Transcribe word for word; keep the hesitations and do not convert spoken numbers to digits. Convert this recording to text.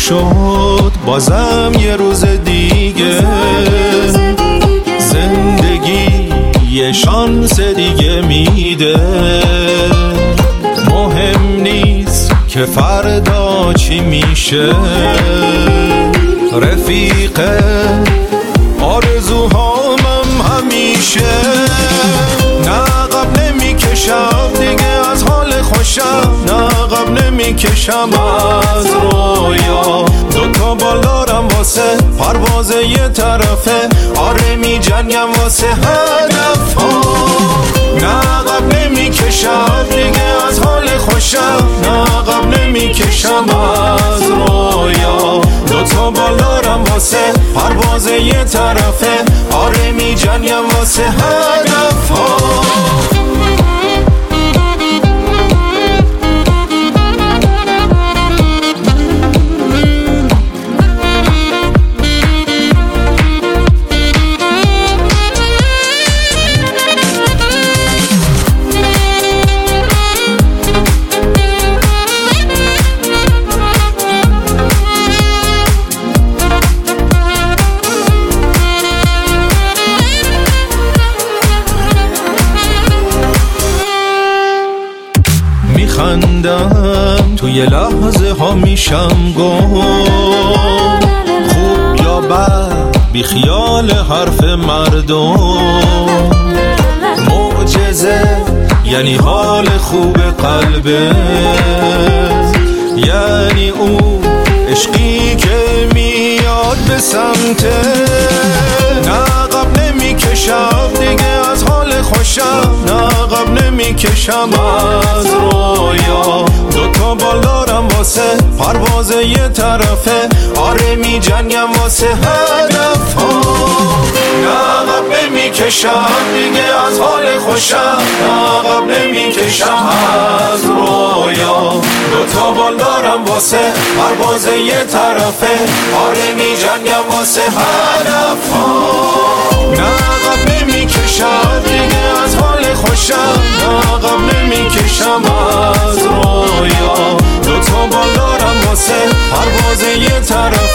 شد بازم یه روز دیگه، زندگی یه شانس دیگه میده. مهم نیست که فردا چی میشه، رفیق آرزوهامم همیشه. نه عقب نمیکشم دیگه از حال خوشم، نه عقب نمیکشم از رویا. دوتا بال دارم واسه پرواز یه طرفه، آره می جنگم واسه هدف ها. نه عقب نمیکشم دیگه از حال خوشم، نه عقب نمیکشم از رویا. دوتا بال دارم واسه پرواز یه طرفه، آره می جنگم واسه هدف ها. میخندم توی لحظه ها میشم گم، خوب یا بد بی خیال حرف مردم. معجزه یعنی حال خوب قلبه، یعنی اون عشقی که میاد به سمته. نه عقب نمیکشم دیگه از حال خوشم، نه عقب نمیکشم از رویا. دوتا بال دارم واسه پرواز یه طرفه، آره می جنگم واسه هدف ها. نه عقب نمیکشم دیگه از حال خوشم، نه عقب نمیکشم از رویا. دوتا بال دارم واسه پرواز یه طرفه، آره می جنگم واسه هدف ها. نه عقب نمیکشم دیگه از حال خوشم، نه عقب نمیکشم از رویا. دوتا بال دارم واسه پرواز یه طرف،